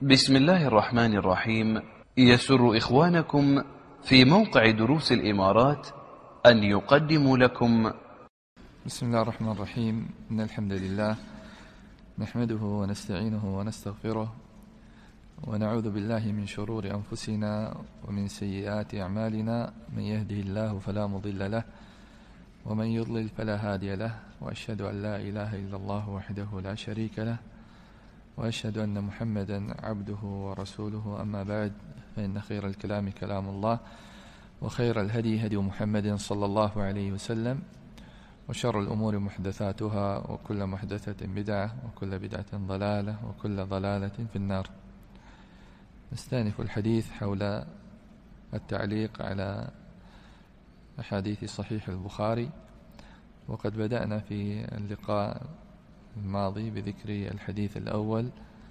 بسم الله الرحمن الرحيم. يسر إخوانكم في موقع دروس الإمارات أن يقدموا لكم بسم الله الرحمن الرحيم. إن الحمد لله نحمده ونستعينه ونستغفره ونعوذ بالله من شرور أنفسنا ومن سيئات أعمالنا. من يهده الله فلا مضل له ومن يضلل فلا هادي له، وأشهد أن لا إله إلا الله وحده لا شريك له، وأشهد أن محمدا عبده ورسوله. أما بعد، فإن خير الكلام كلام الله، وخير الهدي هدي محمد صلى الله عليه وسلم، وشر الأمور محدثاتها، وكل محدثة بدعة، وكل بدعة ضلالة، وكل ضلالة في النار. نستأنف الحديث حول التعليق على أحاديث صحيح البخاري، وقد بدأنا في اللقاء الماضي بذكر الحديث الأول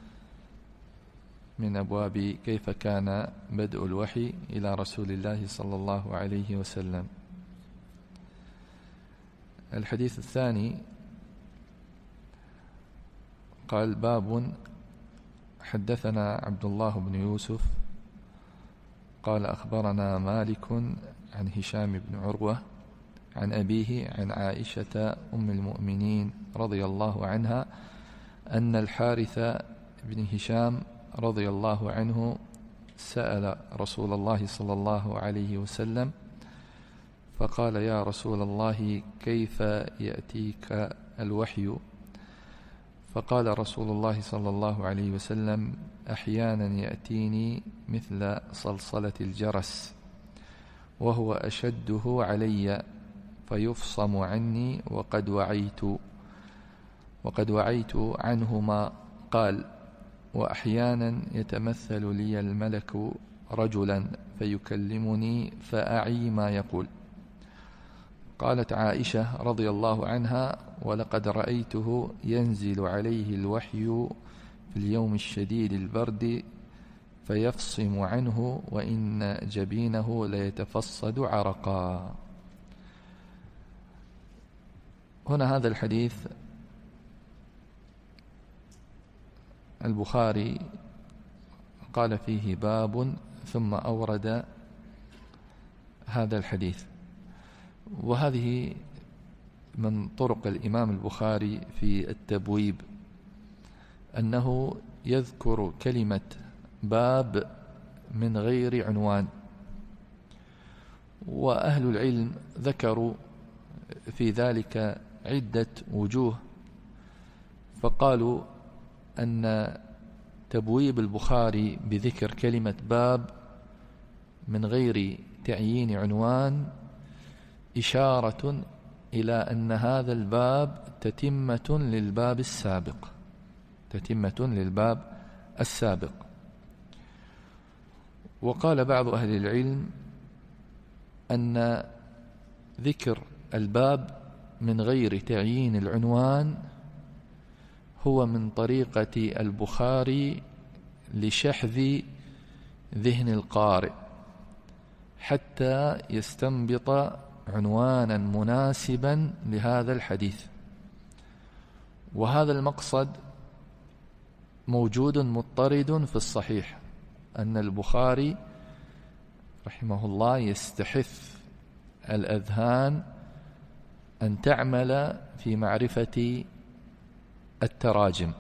من أبواب كيف كان بدء الوحي إلى رسول الله صلى الله عليه وسلم. الحديث الثاني قال: باب حدثنا عبد الله بن يوسف قال أخبرنا مالك عن هشام بن عروة عن أبيه عن عائشة أم المؤمنين رضي الله عنها أن الحارث بن هشام رضي الله عنه سأل رسول الله صلى الله عليه وسلم فقال: يا رسول الله، كيف يأتيك الوحي؟ فقال رسول الله صلى الله عليه وسلم: أحيانا يأتيني مثل صلصلة الجرس، وهو أشده علي فيفصم عني وقد وعيت عنهما. قال: وأحيانا يتمثل لي الملك رجلا فيكلمني فأعي ما يقول. قالت عائشة رضي الله عنها: ولقد رأيته ينزل عليه الوحي في اليوم الشديد البرد فيفصم عنه، وإن جبينه ليتفصد عرقا. هنا هذا الحديث البخاري قال فيه باب، ثم أورد هذا الحديث. وهذه من طرق الإمام البخاري في التبويب، أنه يذكر كلمة باب من غير عنوان. وأهل العلم ذكروا في ذلك عدة وجوه، فقالوا أن تبويب البخاري بذكر كلمة باب من غير تعيين عنوان إشارة إلى أن هذا الباب تتمة للباب السابق. وقال بعض أهل العلم أن ذكر الباب من غير تعيين العنوان هو من طريقة البخاري لشحذ ذهن القارئ حتى يستنبط عنوانا مناسبا لهذا الحديث. وهذا المقصد موجود مضطرد في الصحيح، أن البخاري رحمه الله يستحث الأذهان أن تعمل في معرفة التراجم.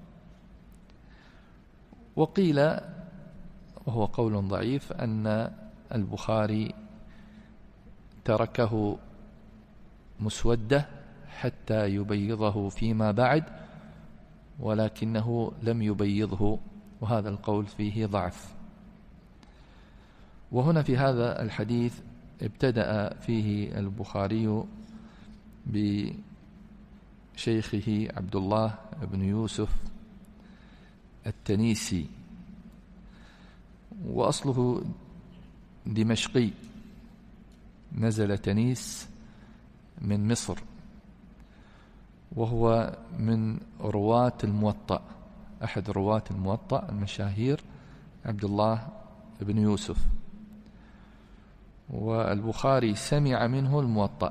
وقيل، وهو قول ضعيف، أن البخاري تركه مسودة حتى يبيضه فيما بعد، ولكنه لم يبيضه، وهذا القول فيه ضعف. وهنا في هذا الحديث ابتدأ فيه البخاري بشيخه عبد الله بن يوسف التنيسي، وأصله دمشقي، نزل تنيس من مصر، وهو من رواة الموطأ، أحد رواة الموطأ المشاهير عبد الله بن يوسف. والبخاري سمع منه الموطأ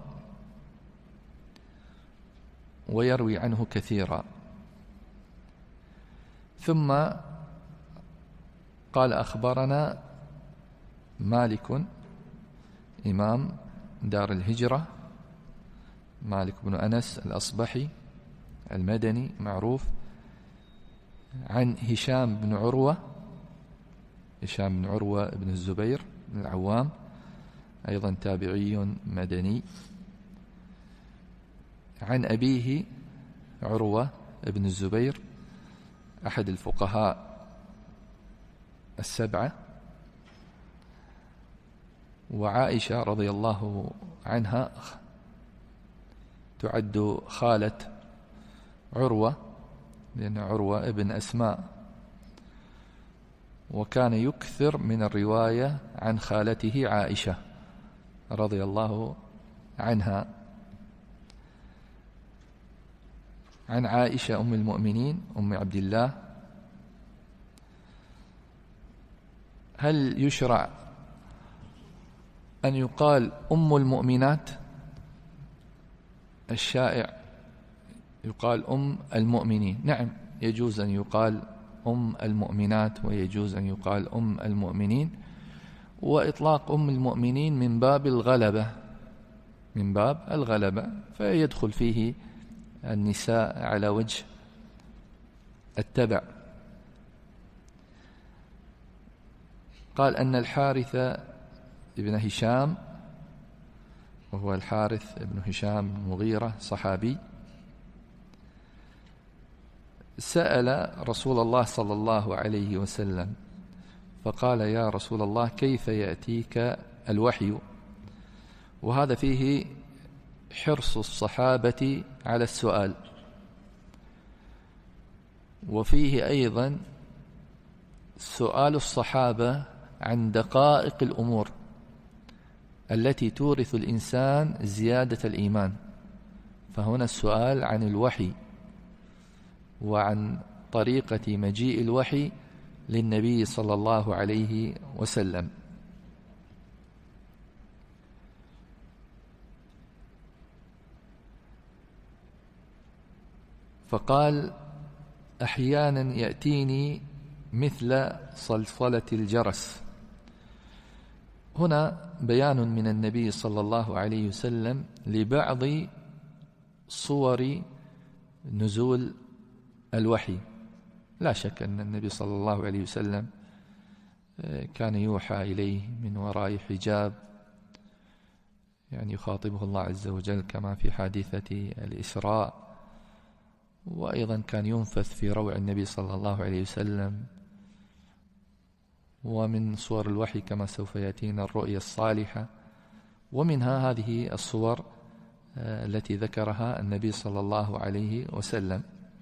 ويروي عنه كثيرا. ثم قال أخبرنا مالك إمام دار الهجرة، مالك بن أنس الأصبحي المدني معروف، عن هشام بن عروة بن الزبير بن العوام، أيضا تابعي مدني، عن أبيه عروة بن الزبير أحد الفقهاء السبعة، وعائشة رضي الله عنها تعد خالة عروة، لأن عروة ابن أسماء، وكان يكثر من الرواية عن خالته عائشة رضي الله عنها. عن عائشة أم المؤمنين أم عبد الله: هل يشرع أن يقال أم المؤمنات؟ الشائع يقال أم المؤمنين. نعم، يجوز أن يقال أم المؤمنات ويجوز أن يقال أم المؤمنين، وإطلاق أم المؤمنين من باب الغلبة، فيدخل فيه النساء على وجه التبع. قال أن الحارث ابن هشام، وهو الحارث ابن هشام المغيرة صحابي، سأل رسول الله صلى الله عليه وسلم فقال: يا رسول الله، كيف يأتيك الوحي؟ وهذا فيه حرص الصحابة على السؤال، وفيه أيضا سؤال الصحابة عن دقائق الأمور التي تورث الإنسان زيادة الإيمان. فهنا السؤال عن الوحي وعن طريقة مجيء الوحي للنبي صلى الله عليه وسلم. فقال: أحيانا يأتيني مثل صلصلة الجرس. هنا بيان من النبي صلى الله عليه وسلم لبعض صور نزول الوحي. لا شك أن النبي صلى الله عليه وسلم كان يوحى إليه من وراء حجاب، يعني يخاطبه الله عز وجل كما في حادثة الإسراء، وأيضا كان ينفث في روع النبي صلى الله عليه وسلم. ومن صور الوحي كما سوف يأتينا الرؤيا الصالحة، ومنها هذه الصور التي ذكرها النبي صلى الله عليه وسلم.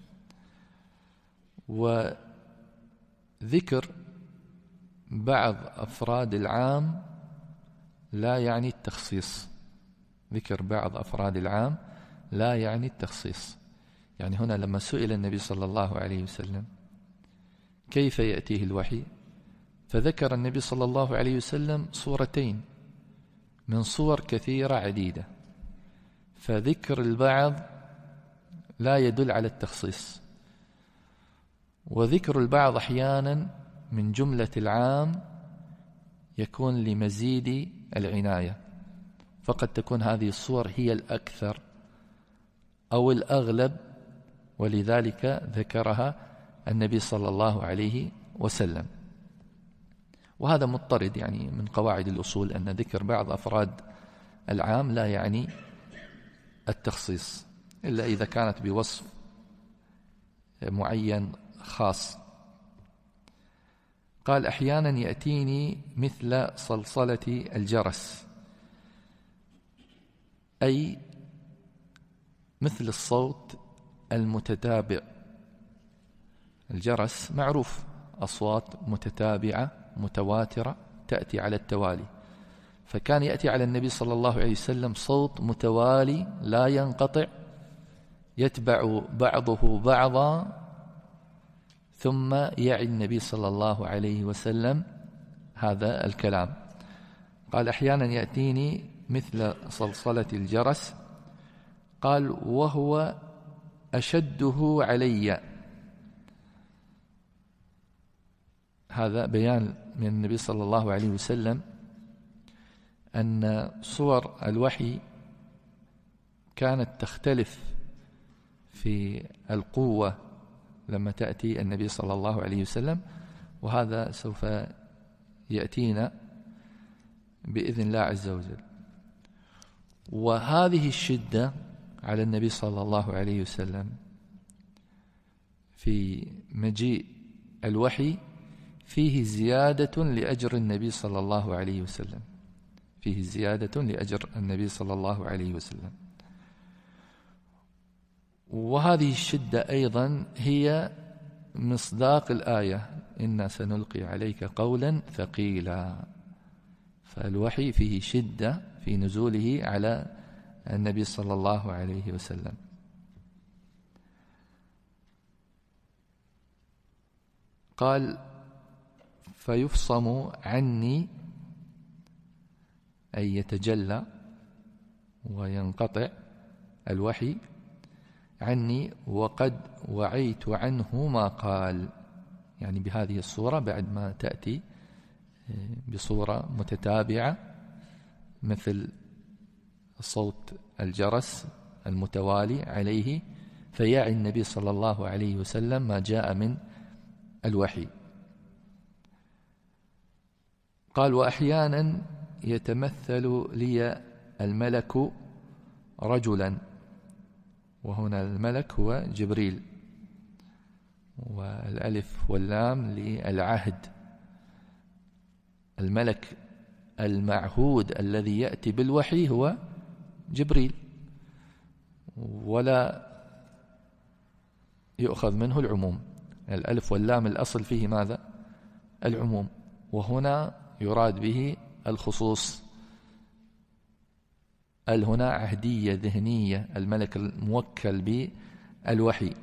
وذكر بعض أفراد العام لا يعني التخصيص، ذكر بعض أفراد العام لا يعني التخصيص. يعني هنا لما سئل النبي صلى الله عليه وسلم كيف يأتيه الوحي، فذكر النبي صلى الله عليه وسلم صورتين من صور كثيرة عديدة، فذكر البعض لا يدل على التخصيص، وذكر البعض أحيانا من جملة العام يكون لمزيد العناية، فقد تكون هذه الصور هي الأكثر أو الأغلب، ولذلك ذكرها النبي صلى الله عليه وسلم. وهذا مضطرد يعني من قواعد الأصول، أن ذكر بعض أفراد العام لا يعني التخصيص، إلا إذا كانت بوصف معين خاص. قال: أحيانا يأتيني مثل صلصلة الجرس، أي مثل الصوت المتتابع. الجرس معروف، أصوات متتابعة متواترة تأتي على التوالي، فكان يأتي على النبي صلى الله عليه وسلم صوت متوالي لا ينقطع يتبع بعضه بعضا، ثم يعي النبي صلى الله عليه وسلم هذا الكلام. قال: أحيانا يأتيني مثل صلصلة الجرس. قال: وهو أشده علي. هذا بيان من النبي صلى الله عليه وسلم أن صور الوحي كانت تختلف في القوة لما تأتي النبي صلى الله عليه وسلم، وهذا سوف يأتينا بإذن الله عز وجل. وهذه الشدة على النبي صلى الله عليه وسلم في مجيء الوحي فيه زيادة لأجر النبي صلى الله عليه وسلم، فيه زيادة لأجر النبي صلى الله عليه وسلم. وهذه الشدة أيضا هي مصداق الآية إنا سنلقي عليك قولا ثقيلا. فالوحي فيه شدة في نزوله على النبي صلى الله عليه وسلم. قال فيفصم عني، أي يتجلى وينقطع الوحي عني، وقد وعيت عنه ما قال، يعني بهذه الصورة بعد ما تأتي بصورة متتابعة مثل صوت الجرس المتوالي عليه، فيعي النبي صلى الله عليه وسلم ما جاء من الوحي. قال وأحيانا يتمثل لي الملك رجلا، وهنا الملك هو جبريل، والألف واللام للعهد. الملك المعهود الذي يأتي بالوحي هو جبريل، ولا يؤخذ منه العموم. الألف واللام الأصل فيه ماذا؟ العموم، وهنا يراد به الخصوص. هنا عهدية ذهنية، الملك الموكل بالوحي.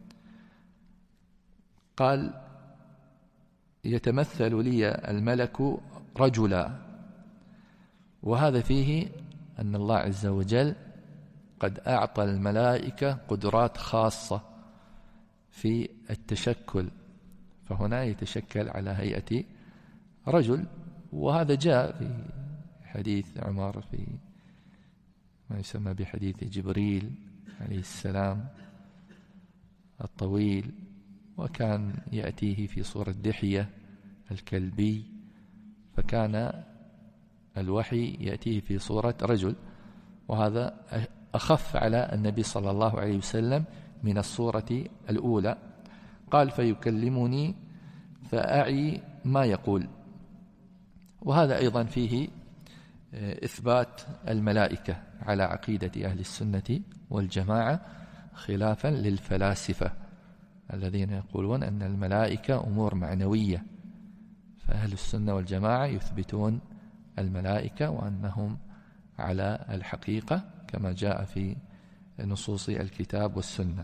قال يتمثل لي الملك رجلا، وهذا فيه أن الله عز وجل قد أعطى الملائكة قدرات خاصة في التشكل، فهنا يتشكل على هيئة رجل، وهذا جاء في حديث عمر في ما يسمى بحديث جبريل عليه السلام الطويل، وكان يأتيه في صورة دحية الكلبي، فكان الوحي يأتيه في صورة رجل، وهذا أخف على النبي صلى الله عليه وسلم من الصورة الأولى. قال فيكلمني فأعي ما يقول، وهذا أيضا فيه إثبات الملائكة على عقيدة أهل السنة والجماعة، خلافا للفلاسفة الذين يقولون أن الملائكة أمور معنوية. فأهل السنة والجماعة يثبتون الملائكة وأنهم على الحقيقة كما جاء في نصوص الكتاب والسنة.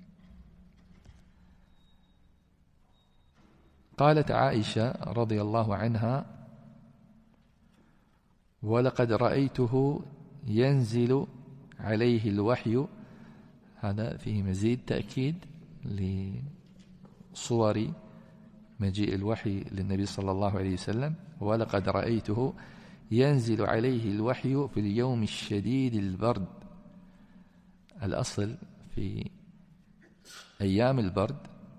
قالت عائشة رضي الله عنها ولقد رأيته ينزل عليه الوحي. هذا فيه مزيد تأكيد لصور مجيء الوحي للنبي صلى الله عليه وسلم. ولقد رأيته ينزل عليه الوحي في اليوم الشديد البرد. الأصل في أيام البرد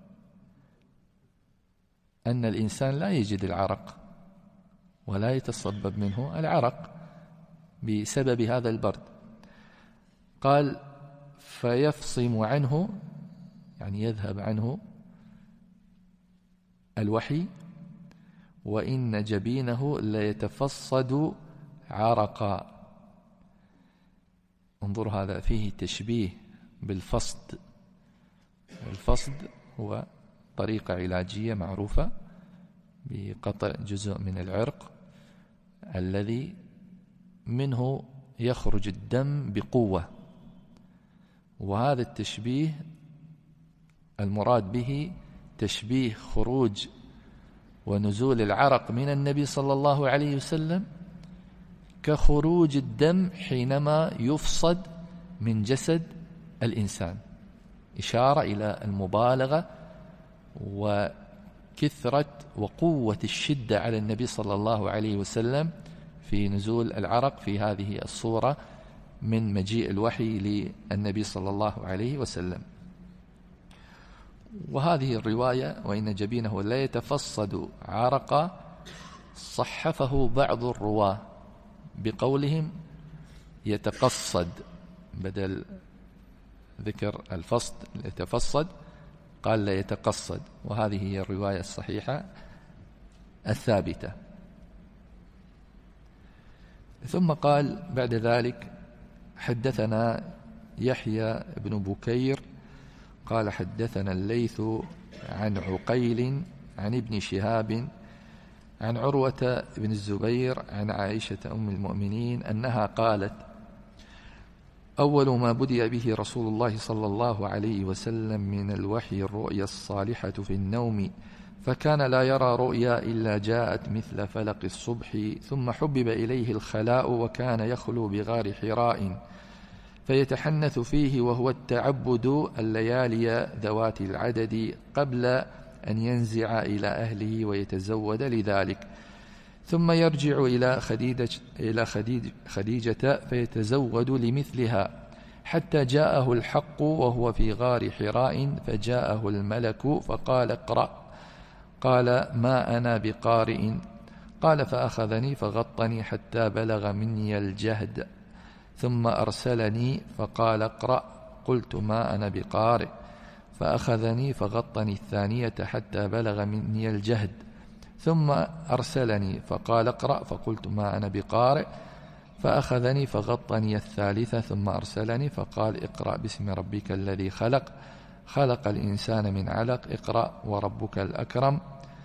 أن الإنسان لا يجد العرق ولا يتصبب منه العرق بسبب هذا البرد. قال فيفصم عنه، يعني يذهب عنه الوحي، وإن جبينه ليتفصد عرقا. انظر، هذا فيه تشبيه بالفصد. الفصد هو طريقة علاجية معروفة بقطع جزء من العرق الذي منه يخرج الدم بقوة، وهذا التشبيه المراد به تشبيه خروج ونزول العرق من النبي صلى الله عليه وسلم كخروج الدم حينما يفصد من جسد الإنسان، إشارة إلى المبالغة كثرة وقوة الشدة على النبي صلى الله عليه وسلم في نزول العرق في هذه الصورة من مجيء الوحي للنبي صلى الله عليه وسلم. وهذه الرواية وإن جبينه لا يتفصد عرقا صحفه بعض الرواة بقولهم يتقصد، بدل ذكر الفصد يتفصد قال لا يتقصد، وهذه هي الرواية الصحيحة الثابتة. ثم قال بعد ذلك: حدثنا يحيى بن بكير قال حدثنا الليث عن عقيل عن ابن شهاب عن عروة بن الزبير عن عائشة أم المؤمنين أنها قالت: أول ما بدأ به رسول الله صلى الله عليه وسلم من الوحي الرؤيا الصالحة في النوم، فكان لا يرى رؤيا إلا جاءت مثل فلق الصبح، ثم حبب إليه الخلاء وكان يخلو بغار حراء فيتحنث فيه، وهو التعبد الليالي ذوات العدد قبل أن ينزع إلى أهله ويتزود لذلك، ثم يرجع إلى خديجة فيتزود لمثلها، حتى جاءه الحق وهو في غار حراء فجاءه الملك فقال: اقرأ. قال: ما أنا بقارئ. قال: فأخذني فغطني حتى بلغ مني الجهد، ثم أرسلني فقال: اقرأ. قلت: ما أنا بقارئ. فأخذني فغطني الثانية حتى بلغ مني الجهد، ثم أرسلني فقال: اقرأ. فقلت: ما أنا بقارئ. فأخذني فغطني الثالثة ثم أرسلني فقال: اقرأ باسم ربك الذي خلق، خلق الإنسان من علق، اقرأ وربك الأكرم.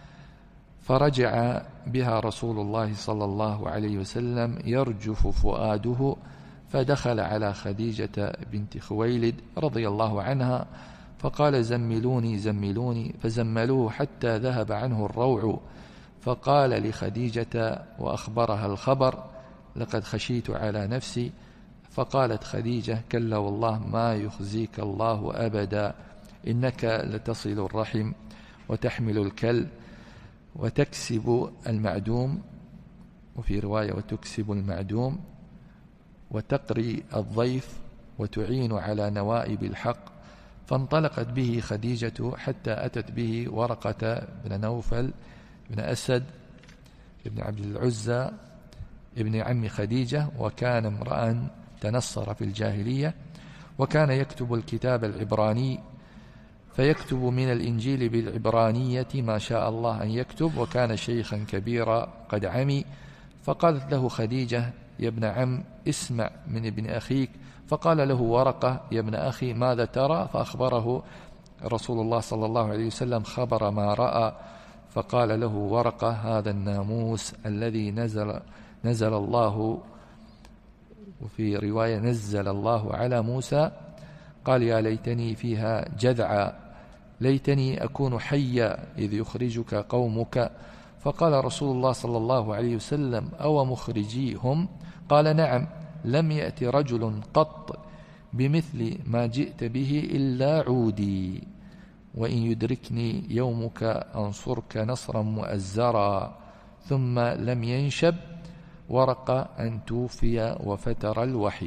فرجع بها رسول الله صلى الله عليه وسلم يرجف فؤاده، فدخل على خديجة بنت خويلد رضي الله عنها فقال: زملوني زملوني، فزملوه حتى ذهب عنه الروع، فقال لخديجة وأخبرها الخبر: لقد خشيت على نفسي. فقالت خديجة: كلا والله ما يخزيك الله أبدا، إنك لتصل الرحم وتحمل الكل وتكسب المعدوم، وفي رواية وتكسب المعدوم، وتقري الضيف وتعين على نوائب الحق. فانطلقت به خديجة حتى أتت به ورقة بن نوفل بن أسد بن عبد العزى ابن عم خديجة، وكان امرأ تنصر في الجاهلية، وكان يكتب الكتاب العبراني، فيكتب من الإنجيل بالعبرانية ما شاء الله أن يكتب، وكان شيخا كبيرا قد عمي. فقالت له خديجة: يا ابن عم اسمع من ابن أخيك. فقال له ورقة: يا ابن أخي ماذا ترى؟ فأخبره رسول الله صلى الله عليه وسلم خبر ما رأى. فقال له ورقة: هذا الناموس الذي نزل الله، وفي رواية نزل الله على موسى. قال: يا ليتني فيها جذعا، ليتني أكون حيا إذ يخرجك قومك. فقال رسول الله صلى الله عليه وسلم: أو مخرجيهم؟ قال: نعم، لم يأت رجل قط بمثل ما جئت به إلا عودي، وإن يدركني يومك أنصرك نصرا مؤزرا. ثم لم ينشب ورق أن توفي وفتر الوحي.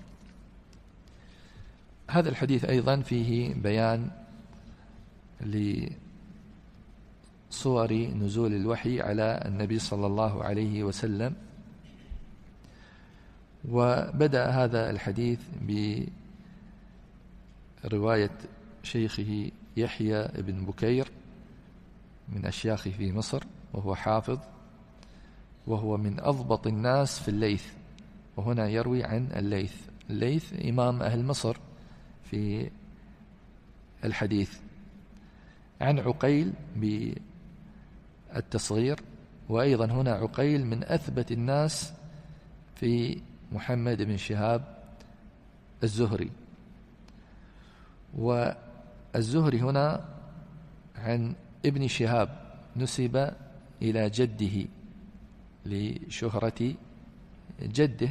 هذا الحديث أيضا فيه بيان لصور نزول الوحي على النبي صلى الله عليه وسلم. وبدأ هذا الحديث برواية شيخه يحيى بن بكير من أشياخه في مصر، وهو حافظ، وهو من أضبط الناس في الليث، وهنا يروي عن الليث إمام أهل مصر في الحديث، عن عقيل بالتصغير. وأيضا هنا عقيل من أثبت الناس في محمد بن شهاب الزهري. والزهري هنا عن ابن شهاب نسب إلى جده لشهرة جده،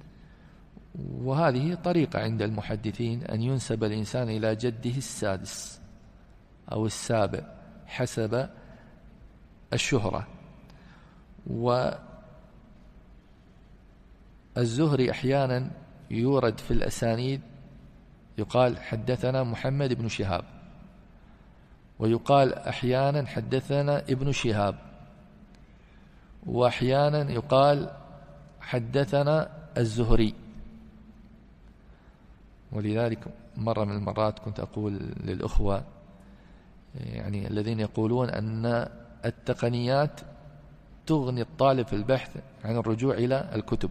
وهذه طريقة عند المحدثين أن ينسب الإنسان إلى جده السادس أو السابع حسب الشهرة. والزهري أحيانا يورد في الأسانيد يقال حدثنا محمد بن شهاب، ويقال أحيانا حدثنا ابن شهاب، وأحيانا يقال حدثنا الزهري. ولذلك مرة من المرات كنت أقول للأخوة يعني الذين يقولون أن التقنيات تغني الطالب في البحث عن الرجوع إلى الكتب،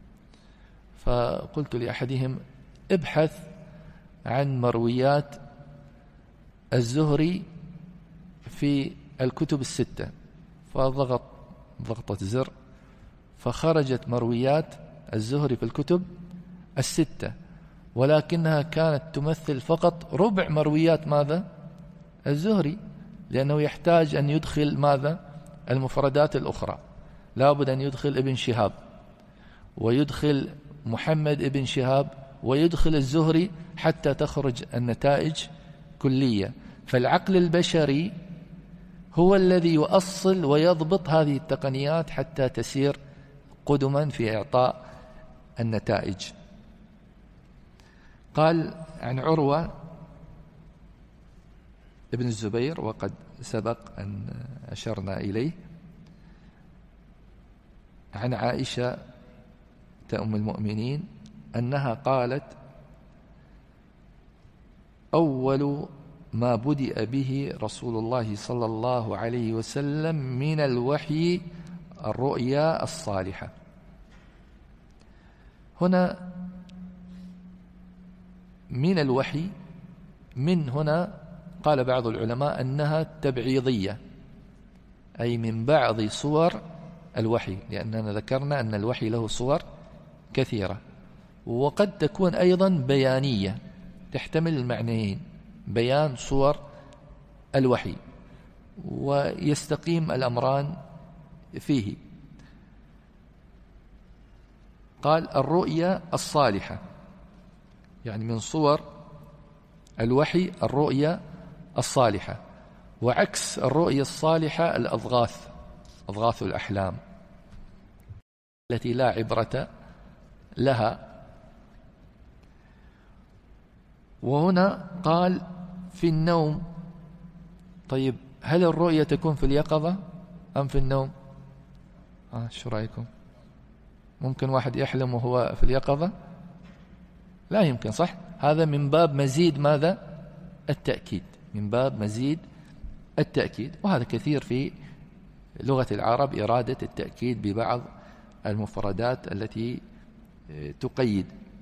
فقلت لأحدهم ابحث عن مرويات الزهري في الكتب الستة، فضغط ضغطة زر فخرجت مرويات الزهري في الكتب الستة، ولكنها كانت تمثل فقط ربع مرويات ماذا؟ الزهري، لأنه يحتاج أن يدخل ماذا؟ المفردات الأخرى، لابد أن يدخل ابن شهاب ويدخل محمد ابن شهاب ويدخل الزهري حتى تخرج النتائج كلية. فالعقل البشري هو الذي يؤصل ويضبط هذه التقنيات حتى تسير قدما في إعطاء النتائج. قال عن عروة ابن الزبير، وقد سبق أن أشرنا إليه، عن عائشة أم المؤمنين أنها قالت: أول ما بدأ به رسول الله صلى الله عليه وسلم من الوحي الرؤيا الصالحة. هنا من الوحي، من هنا قال بعض العلماء أنها تبعيضية، أي من بعض صور الوحي، لأننا ذكرنا أن الوحي له صور كثيرة، وقد تكون أيضا بيانية تحتمل المعنيين، بيان صور الوحي، ويستقيم الأمران فيه. قال الرؤيا الصالحة، يعني من صور الوحي الرؤيا الصالحة، وعكس الرؤيا الصالحة الأضغاث، أضغاث الأحلام التي لا عبرة لها. وهنا قال في النوم. طيب هل الرؤيا تكون في اليقظة أم في النوم؟ شو رأيكم؟ ممكن واحد يحلم وهو في اليقظة؟ لا يمكن، صح؟ هذا من باب مزيد ماذا؟ التأكيد، من باب مزيد التأكيد، وهذا كثير في لغة العرب، إرادة التأكيد ببعض المفردات التي تقيد.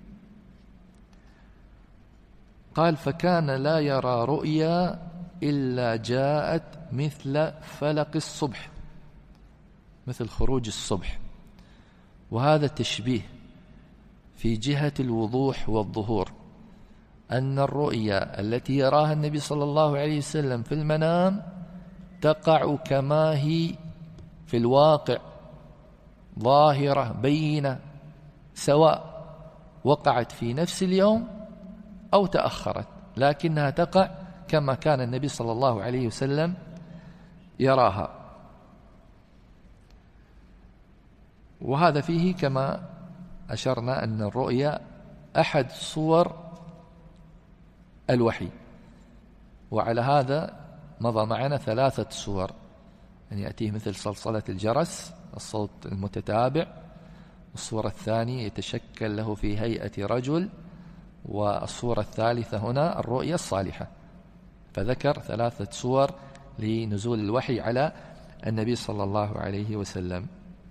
قال فكان لا يرى رؤيا إلا جاءت مثل فلق الصبح، مثل خروج الصبح، وهذا تشبيه في جهة الوضوح والظهور، أن الرؤيا التي يراها النبي صلى الله عليه وسلم في المنام تقع كما هي في الواقع، ظاهرة بينة، سواء وقعت في نفس اليوم أو تأخرت، لكنها تقع كما كان النبي صلى الله عليه وسلم يراها. وهذا فيه كما أشرنا أن الرؤيا أحد صور الوحي، وعلى هذا مضى معنا 3 صور، أن يأتيه مثل صلصلة الجرس، الصوت المتتابع، الصورة الثانية يتشكل له في هيئة رجل، والصورة الثالثة هنا الرؤيا الصالحة. فذكر 3 صور لنزول الوحي على النبي صلى الله عليه وسلم.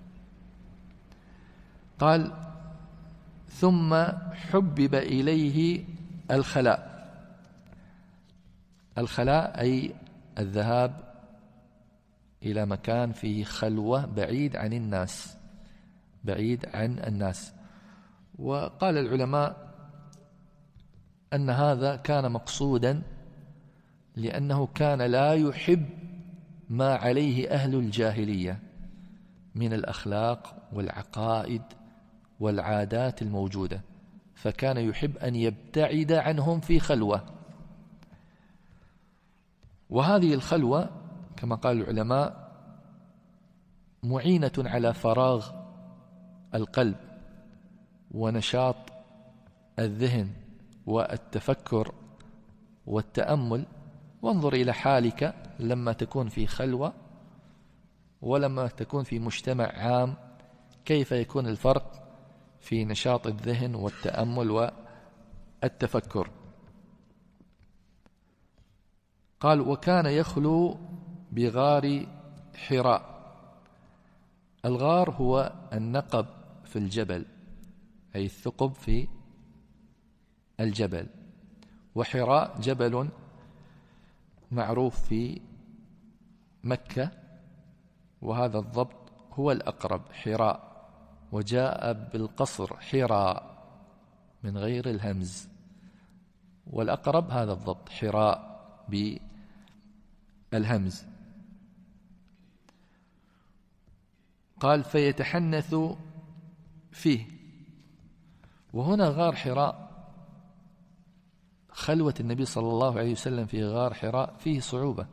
قال ثم حبب إليه الخلاء. الخلاء أي الذهاب إلى مكان فيه خلوة بعيد عن الناس، بعيد عن الناس. وقال العلماء أن هذا كان مقصودا لأنه كان لا يحب ما عليه أهل الجاهلية من الأخلاق والعقائد والعادات الموجودة، فكان يحب أن يبتعد عنهم في خلوة. وهذه الخلوة كما قال العلماء معينة على فراغ القلب ونشاط الذهن والتفكر والتأمل. وانظر إلى حالك لما تكون في خلوة ولما تكون في مجتمع عام، كيف يكون الفرق في نشاط الذهن والتأمل والتفكر. قال: وكان يخلو بغار حراء. الغار هو النقب في الجبل، أي الثقب في الجبل. وحراء جبل معروف في مكة، وهذا الضبط هو الأقرب، حراء. وجاء بالقصر حراء من غير الهمز، والأقرب هذا الضبط حراء بالهمز. قال: فيتحنث فيه. وهنا غار حراء، خلوة النبي صلى الله عليه وسلم في غار حراء فيه صعوبة،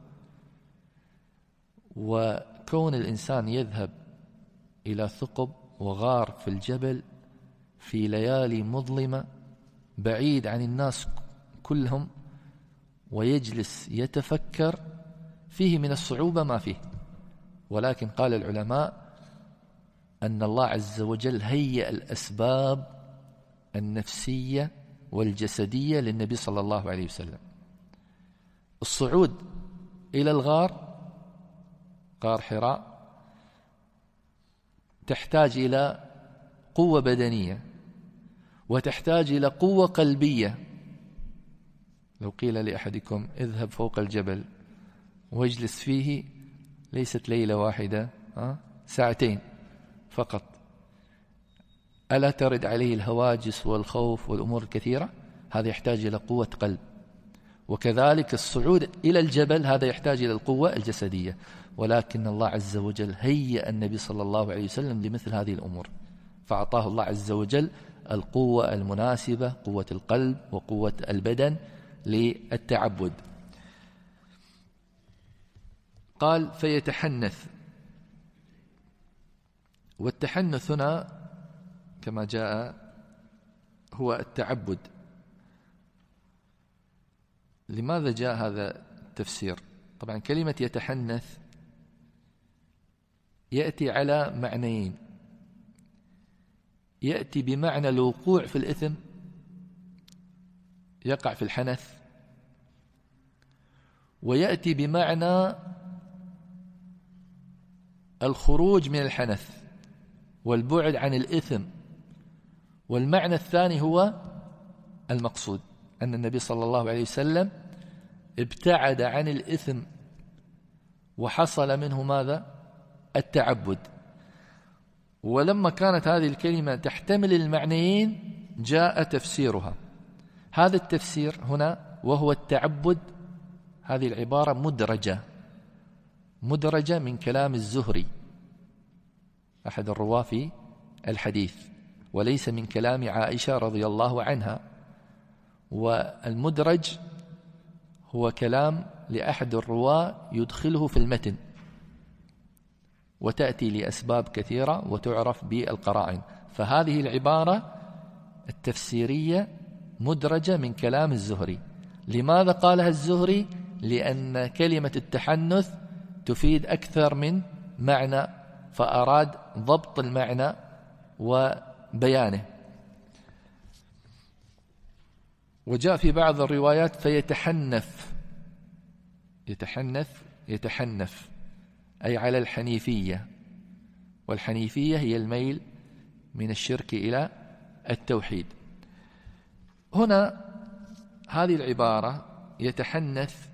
وكون الإنسان يذهب إلى ثقب وغار في الجبل في ليالي مظلمة بعيد عن الناس كلهم ويجلس يتفكر فيه من الصعوبة ما فيه. ولكن قال العلماء أن الله عز وجل هيأ الأسباب النفسية والجسدية للنبي صلى الله عليه وسلم. الصعود إلى الغار، غار حراء، تحتاج إلى قوة بدنية وتحتاج إلى قوة قلبية. لو قيل لأحدكم اذهب فوق الجبل واجلس فيه ليست ليلة واحدة، ساعتين فقط، ألا ترد عليه الهواجس والخوف والأمور الكثيرة؟ هذا يحتاج إلى قوة قلب. وكذلك الصعود إلى الجبل هذا يحتاج إلى القوة الجسدية. ولكن الله عز وجل هيأ النبي صلى الله عليه وسلم لمثل هذه الأمور، فأعطاه الله عز وجل القوة المناسبة، قوة القلب وقوة البدن للتعبد. قال: فيتحنث. والتحنث هنا كما جاء هو التعبد. لماذا جاء هذا التفسير؟ طبعا كلمة يتحنث يأتي على معنيين: يأتي بمعنى الوقوع في الإثم، يقع في الحنث، ويأتي بمعنى الخروج من الحنث والبعد عن الإثم. والمعنى الثاني هو المقصود، أن النبي صلى الله عليه وسلم ابتعد عن الإثم وحصل منه ماذا؟ التعبد. ولما كانت هذه الكلمة تحتمل المعنيين جاء تفسيرها. هذا التفسير هنا وهو التعبد، هذه العبارة مدرجة من كلام الزهري أحد الرواة في الحديث، وليس من كلام عائشة رضي الله عنها. والمدرج هو كلام لأحد الرواة يدخله في المتن، وتأتي لأسباب كثيرة وتعرف بالقرائن. فهذه العبارة التفسيرية مدرجة من كلام الزهري. لماذا قالها الزهري؟ لأن كلمة التحنث تفيد أكثر من معنى، فأراد ضبط المعنى وبيانه. وجاء في بعض الروايات فيتحنف، يتحنف أي على الحنيفية، والحنيفية هي الميل من الشرك إلى التوحيد. هنا هذه العبارة يتحنث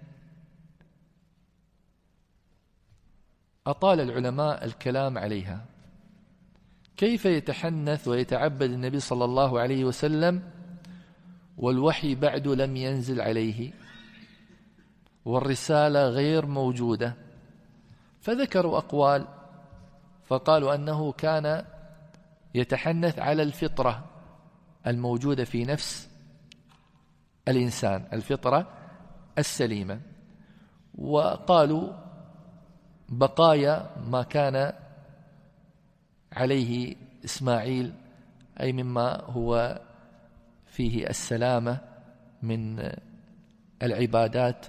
أطال العلماء الكلام عليها. كيف يتحنث ويتعبد النبي صلى الله عليه وسلم والوحي بعد لم ينزل عليه والرسالة غير موجودة؟ فذكروا أقوال، فقالوا أنه كان يتحنث على الفطرة الموجودة في نفس الإنسان، الفطرة السليمة. وقالوا بقايا ما كان عليه إسماعيل، أي مما هو فيه السلامة من العبادات.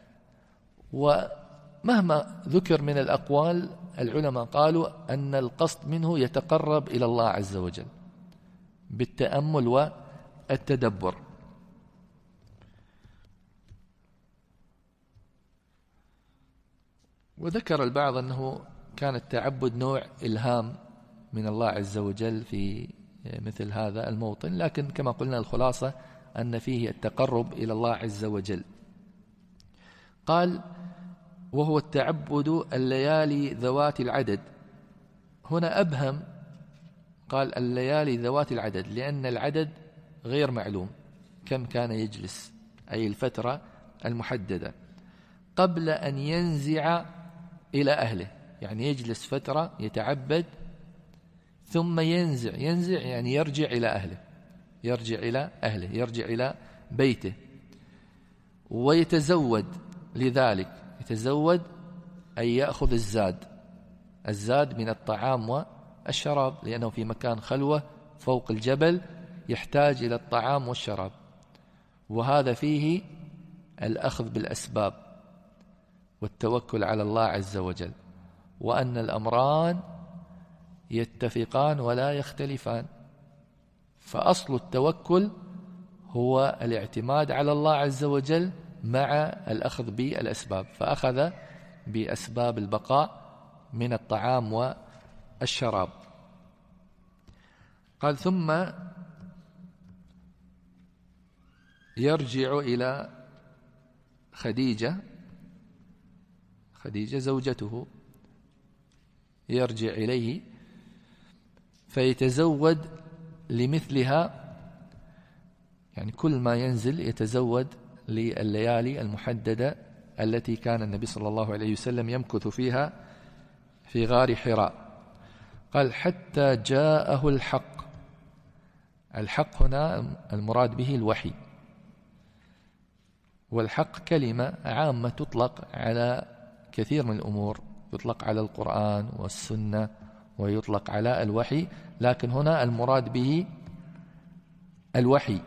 ومهما ذكر من الأقوال العلماء قالوا أن القصد منه يتقرب إلى الله عز وجل بالتأمل والتدبر. وذكر البعض أنه كان التعبد نوع إلهام من الله عز وجل في مثل هذا الموطن، لكن كما قلنا الخلاصة أن فيه التقرب إلى الله عز وجل. قال: وهو التعبد الليالي ذوات العدد. هنا أبهم، قال الليالي ذوات العدد، لأن العدد غير معلوم كم كان يجلس، أي الفترة المحددة، قبل أن ينزع إلى أهله، يعني يجلس فترة يتعبد ثم ينزع يعني يرجع إلى أهله، يرجع إلى بيته، ويتزود. لذلك يتزود أي يأخذ الزاد من الطعام والشراب، لأنه في مكان خلوة فوق الجبل يحتاج إلى الطعام والشراب، وهذا فيه الأخذ بالأسباب والتوكل على الله عز وجل، وأن الأمران يتفقان ولا يختلفان. فأصل التوكل هو الاعتماد على الله عز وجل مع الأخذ بالأسباب، فأخذ بأسباب البقاء من الطعام والشراب. قال: ثم يرجع إلى خديجة زوجته، يرجع إليه فيتزود لمثلها، يعني كل ما ينزل يتزود لليالي المحددة التي كان النبي صلى الله عليه وسلم يمكث فيها في غار حراء. قال: حتى جاءه الحق. الحق هنا المراد به الوحي، والحق كلمة عامة تطلق على كثير من الأمور، يطلق على القرآن والسنة ويطلق على الوحي، لكن هنا المراد به الوحي.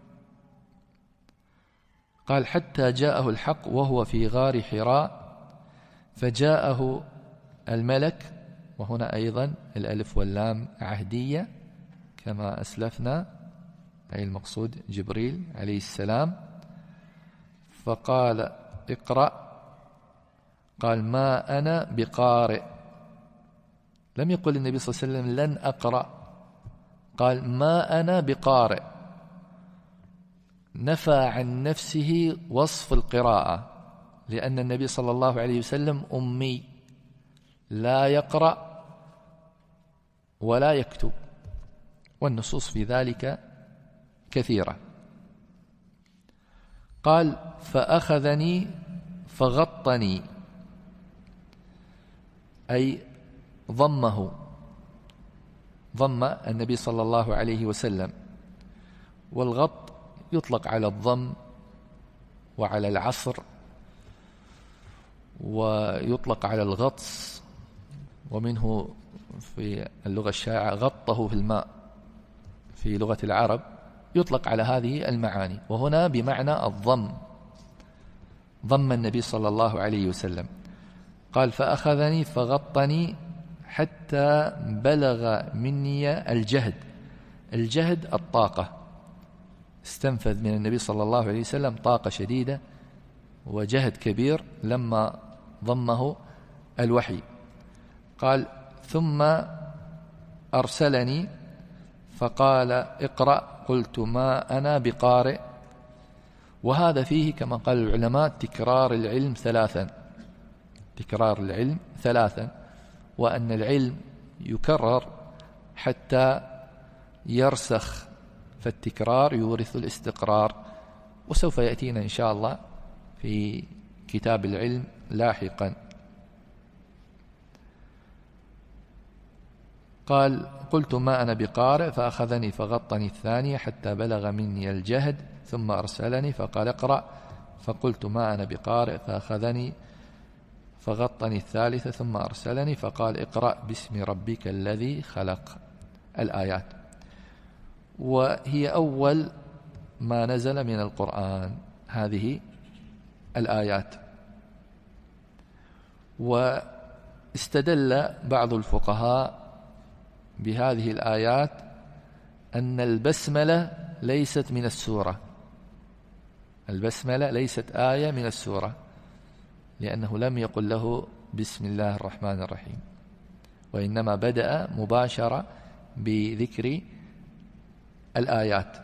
قال: حتى جاءه الحق وهو في غار حراء، فجاءه الملك، وهنا أيضا الألف واللام عهدية كما أسلفنا، أي المقصود جبريل عليه السلام، فقال: اقرأ. قال: ما أنا بقارئ. لم يقل النبي صلى الله عليه وسلم لن أقرأ، قال: ما أنا بقارئ، نفى عن نفسه وصف القراءة، لأن النبي صلى الله عليه وسلم أمي لا يقرأ ولا يكتب، والنصوص في ذلك كثيرة. قال: فأخذني فغطني، أي ضم النبي صلى الله عليه وسلم. والغط يطلق على الضم وعلى العصر، ويطلق على الغطس، ومنه في اللغة الشائعة غطه في الماء في لغة العرب، يطلق على هذه المعاني، وهنا بمعنى ضم النبي صلى الله عليه وسلم. قال: فأخذني فغطني حتى بلغ مني الجهد الطاقة، استنفذ من النبي صلى الله عليه وسلم طاقة شديدة وجهد كبير لما ضمه الوحي. قال: ثم أرسلني فقال: اقرأ. قلت: ما أنا بقارئ. وهذا فيه كما قال العلماء تكرار العلم ثلاثا، وأن العلم يكرر حتى يرسخ، فالتكرار يورث الاستقرار، وسوف يأتينا إن شاء الله في كتاب العلم لاحقا. قال: قلت: ما أنا بقارئ، فأخذني فغطني الثانية حتى بلغ مني الجهد، ثم أرسلني فقال: اقرأ. فقلت: ما أنا بقارئ، فأخذني فغطني الثالثة ثم أرسلني فقال اقرأ باسم ربك الذي خلق. الآيات، وهي أول ما نزل من القرآن هذه الآيات. واستدل بعض الفقهاء بهذه الآيات أن البسملة ليست من السورة، البسملة ليست آية من السورة، لأنه لم يقل له بسم الله الرحمن الرحيم، وإنما بدأ مباشرة بذكر الآيات.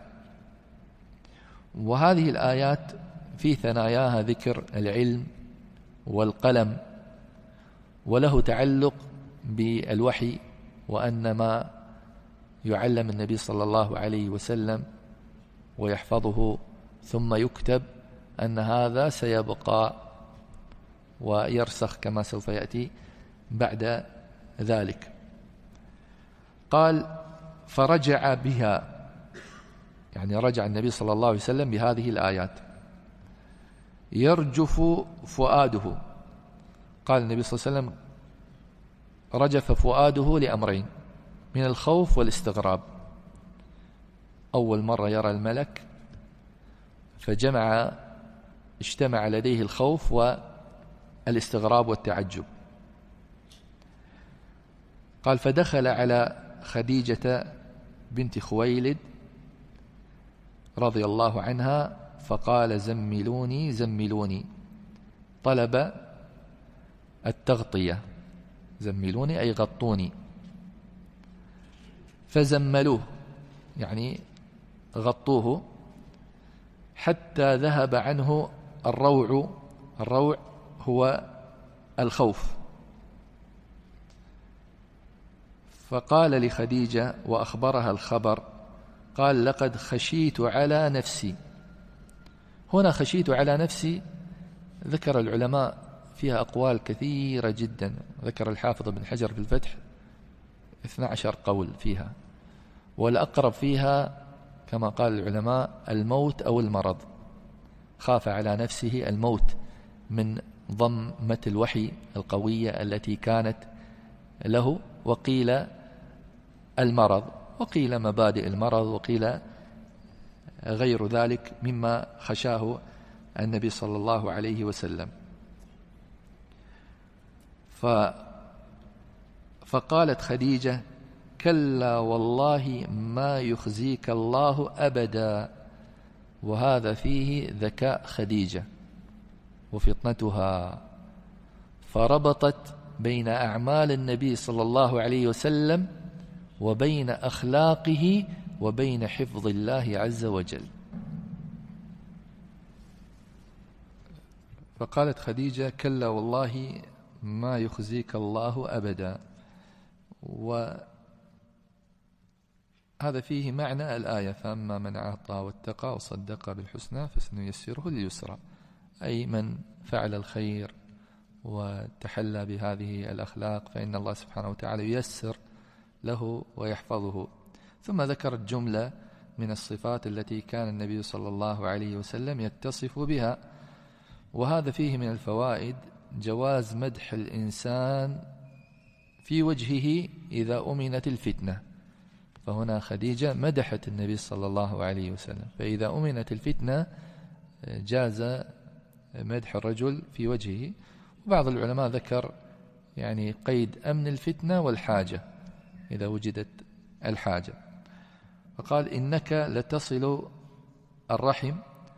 وهذه الآيات في ثناياها ذكر العلم والقلم، وله تعلق بالوحي، وأن ما يعلم النبي صلى الله عليه وسلم ويحفظه ثم يكتب أن هذا سيبقى ويرسخ كما سوف يأتي بعد ذلك. قال فرجع بها، يعني رجع النبي صلى الله عليه وسلم بهذه الآيات. يرجف فؤاده، قال النبي صلى الله عليه وسلم رجف فؤاده لأمرين: من الخوف والاستغراب. أول مرة يرى الملك اجتمع لديه الخوف والاستغراب والتعجب. قال فدخل على خديجة بنت خويلد رضي الله عنها فقال زملوني زملوني، طلب التغطية، زملوني أي غطوني، فزملوه يعني غطوه حتى ذهب عنه الروع. الروع هو الخوف. فقال لخديجة وأخبرها الخبر، قال لقد خشيت على نفسي. هنا خشيت على نفسي ذكر العلماء فيها أقوال كثيرة جدا، ذكر الحافظ بن حجر في الفتح 12 قول فيها، والأقرب فيها كما قال العلماء الموت أو المرض. خاف على نفسه الموت من ضمة الوحي القوية التي كانت له، وقيل المرض، وقيل مبادئ المرض، وقيل غير ذلك مما خشاه النبي صلى الله عليه وسلم. فقالت خديجة كلا والله ما يخزيك الله أبدا. وهذا فيه ذكاء خديجة وفطنتها، فربطت بين أعمال النبي صلى الله عليه وسلم وبين أخلاقه وبين حفظ الله عز وجل. فقالت خديجة كلا والله ما يخزيك الله أبدا. وهذا فيه معنى الآية فأما من أعطى واتقى وصدق بالحسنى فسنيسره لليسرى، أي من فعل الخير وتحلى بهذه الأخلاق فإن الله سبحانه وتعالى ييسر له ويحفظه. ثم ذكرت جملة من الصفات التي كان النبي صلى الله عليه وسلم يتصف بها، وهذا فيه من الفوائد جواز مدح الإنسان في وجهه إذا أمنت الفتنة. فهنا خديجة مدحت النبي صلى الله عليه وسلم، فإذا أمنت الفتنة جاز مدح الرجل في وجهه. وبعض العلماء ذكر يعني قيد أمن الفتنة والحاجة إذا وجدت الحاجة، فقال إنك لتصل الرحم.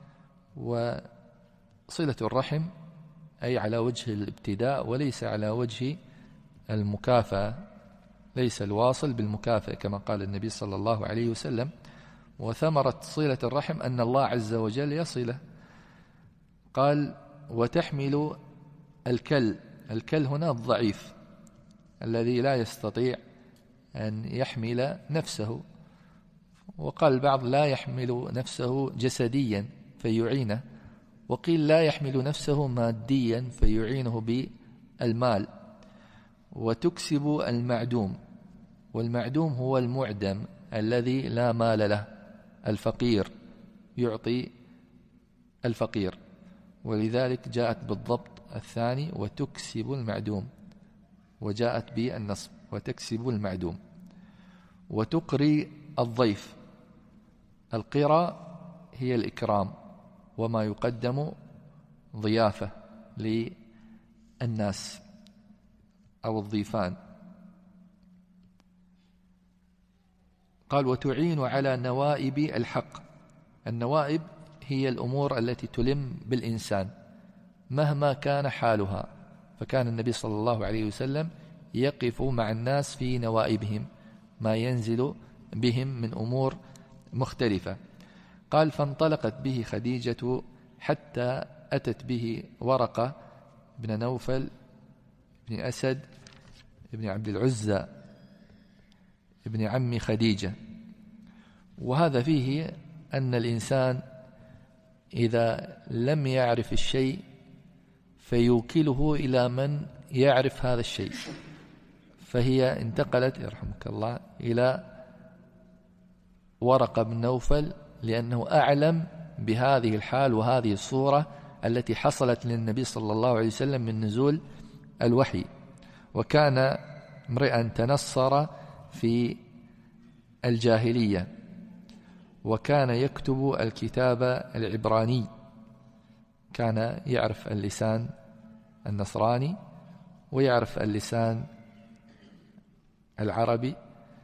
وصلة الرحم أي على وجه الابتداء وليس على وجه المكافأة، ليس الواصل بالمكافأة كما قال النبي صلى الله عليه وسلم. وثمرة صلة الرحم أن الله عز وجل يصله. قال وتحمل الكل. الكل هنا الضعيف الذي لا يستطيع أن يحمل نفسه، وقال البعض لا يحمل نفسه جسديا فيعينه، وقيل لا يحمل نفسه ماديا فيعينه بالمال. وتكسب المعدوم، والمعدوم هو المعدم الذي لا مال له، الفقير يعطي الفقير، ولذلك جاءت بالضبط الثاني وتكسب المعدوم، وجاءت بالنصب وتكسب المعدوم. وتقري الضيف. القرى هي الإكرام وما يقدم ضيافة للناس أو الضيفان. قال وتعين على نوائب الحق. النوائب هي الأمور التي تلم بالإنسان مهما كان حالها، فكان النبي صلى الله عليه وسلم يقف مع الناس في نوائبهم، ما ينزل بهم من أمور مختلفة. قال فانطلقت به خديجة حتى أتت به ورقة بن نوفل بن أسد بن عبد العزى ابن عم خديجة. وهذا فيه أن الإنسان إذا لم يعرف الشيء فيوكله إلى من يعرف هذا الشيء، فهي انتقلت يرحمك الله إلى ورقة بن نوفل لأنه أعلم بهذه الحال وهذه الصورة التي حصلت للنبي صلى الله عليه وسلم من نزول الوحي. وكان امرئا تنصر في الجاهلية، وكان يكتب الكتاب العبراني، كان يعرف اللسان النصراني ويعرف اللسان العربي،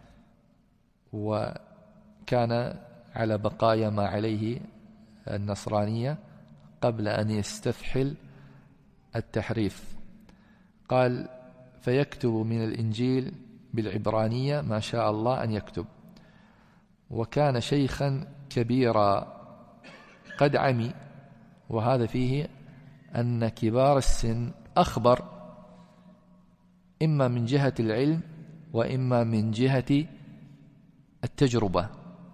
وكان على بقايا ما عليه النصرانية قبل أن يستفحل التحريف. قال فيكتب من الإنجيل بالعبرانية ما شاء الله أن يكتب. وكان شيخا كبيرا قد عمي، وهذا فيه أن كبار السن أخبر إما من جهة العلم وإما من جهة التجربة.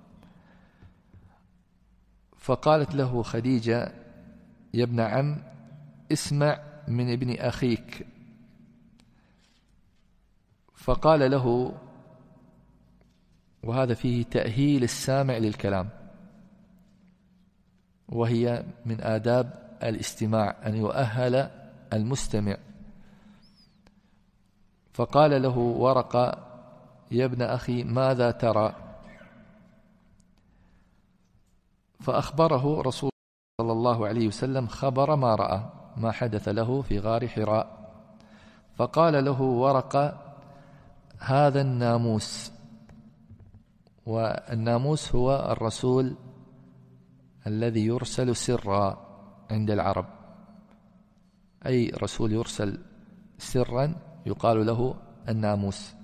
فقالت له خديجة يا ابن عم اسمع من ابن أخيك. فقال له، وهذا فيه تأهيل السامع للكلام، وهي من آداب الاستماع أن يؤهل المستمع. فقال له ورقة يا ابن أخي ماذا ترى؟ فأخبره رسول صلى الله عليه وسلم خبر ما رأى، ما حدث له في غار حراء. فقال له ورقة هذا الناموس. والناموس هو الرسول الذي يرسل سرا عند العرب، أي رسول يرسل سرا يقال له الناموس،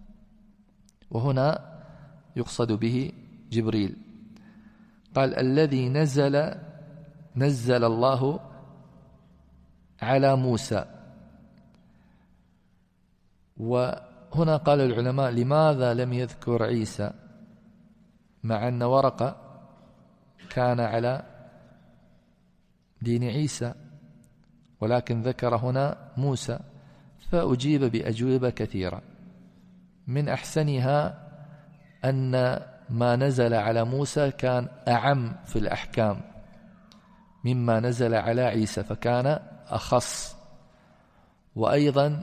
وهنا يقصد به جبريل. قال الذي نزل الله على موسى. وهنا قال العلماء لماذا لم يذكر عيسى مع أن ورقة كان على دين عيسى، ولكن ذكر هنا موسى؟ فأجيب بأجوبة كثيرة، من أحسنها أن ما نزل على موسى كان أعم في الأحكام مما نزل على عيسى، فكان أخص. وأيضا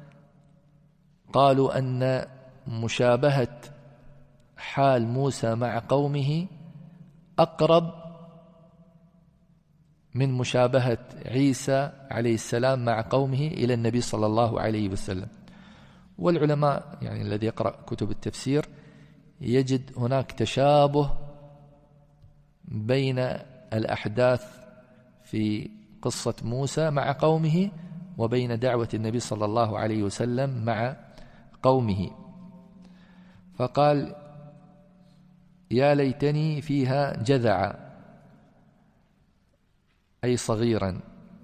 قالوا أن مشابهة حال موسى مع قومه أقرب من مشابهة عيسى عليه السلام مع قومه إلى النبي صلى الله عليه وسلم. والعلماء يعني الذي يقرأ كتب التفسير يجد هناك تشابه بين الأحداث في قصة موسى مع قومه وبين دعوة النبي صلى الله عليه وسلم مع قومه. فقال يا ليتني فيها جذعا، أي صغيرا،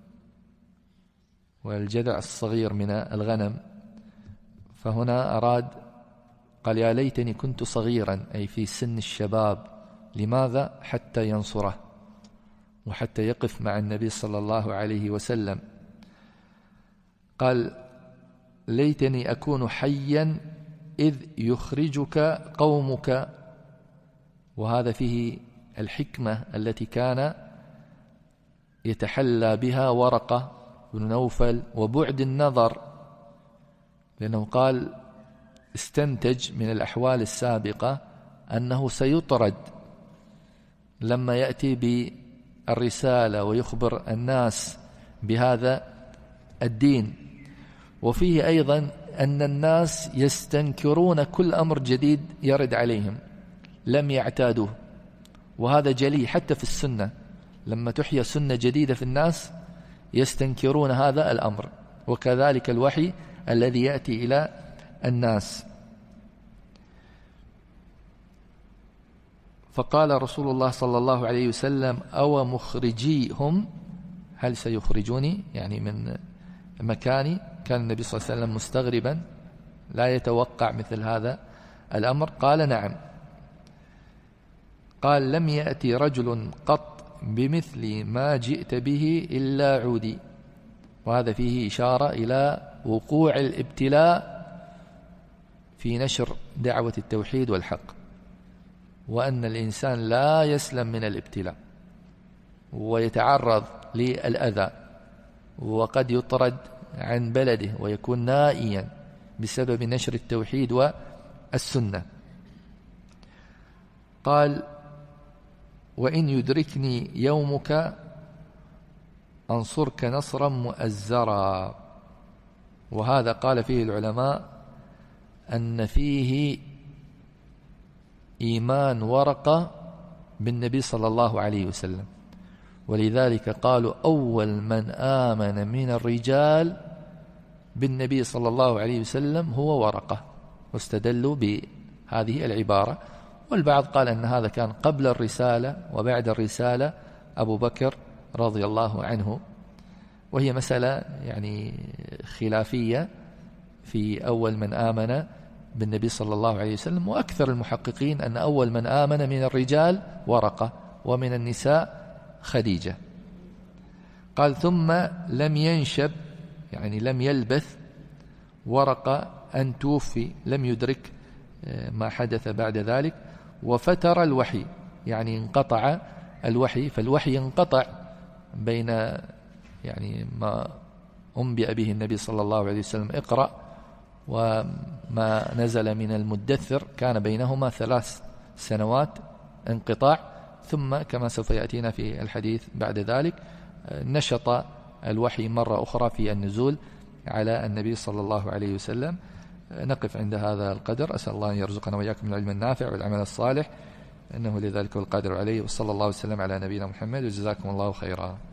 والجذع الصغير من الغنم، فهنا أراد قال يا ليتني كنت صغيرا أي في سن الشباب. لماذا؟ حتى ينصره وحتى يقف مع النبي صلى الله عليه وسلم. قال ليتني أكون حيا إذ يخرجك قومك. وهذا فيه الحكمة التي كان يتحلى بها ورقة بن نوفل، وبعد النظر، لأنه قال استنتج من الأحوال السابقة أنه سيطرد لما يأتي بالرسالة ويخبر الناس بهذا الدين. وفيه أيضا أن الناس يستنكرون كل أمر جديد يرد عليهم لم يعتادوه، وهذا جلي حتى في السنة، لما تحيى سنة جديدة في الناس يستنكرون هذا الأمر، وكذلك الوحي الذي يأتي إلى الناس. فقال رسول الله صلى الله عليه وسلم: أو مخرجيهم، هل سيخرجوني يعني من مكاني؟ كان النبي صلى الله عليه وسلم مستغربا لا يتوقع مثل هذا الأمر. قال: نعم. قال: لم يأتي رجل قط بمثل ما جئت به إلا عودي. وهذا فيه إشارة إلى وقوع الابتلاء في نشر دعوة التوحيد والحق، وأن الإنسان لا يسلم من الابتلاء ويتعرض للأذى، وقد يطرد عن بلده ويكون نائيا بسبب نشر التوحيد والسنة. قال: وإن يدركني يومك أنصرك نصرا مؤزرا. وهذا قال فيه العلماء أن فيه إيمان ورقة بالنبي صلى الله عليه وسلم، ولذلك قالوا أول من آمن من الرجال بالنبي صلى الله عليه وسلم هو ورقة، واستدلوا بهذه العبارة. والبعض قال أن هذا كان قبل الرسالة، وبعد الرسالة أبو بكر رضي الله عنه، وهي مسألة يعني خلافية في أول من آمن بالنبي صلى الله عليه وسلم. وأكثر المحققين أن أول من آمن من الرجال ورقة، ومن النساء خديجة. قال: ثم لم ينشب، يعني لم يلبث ورقة أن توفي، لم يدرك ما حدث بعد ذلك، وفتر الوحي، يعني انقطع الوحي. فالوحي انقطع بين يعني ما أنبئ به النبي صلى الله عليه وسلم اقرأ وما نزل من المدثر، كان بينهما 3 سنوات انقطاع. ثم كما سوف يأتينا في الحديث بعد ذلك نشط الوحي مرة أخرى في النزول على النبي صلى الله عليه وسلم. نقف عند هذا القدر. أسأل الله أن يرزقنا وإياكم العلم النافع والعمل الصالح، إنه لذلك القادر عليه. وصلى الله وسلم على نبينا محمد، وجزاكم الله خيرا.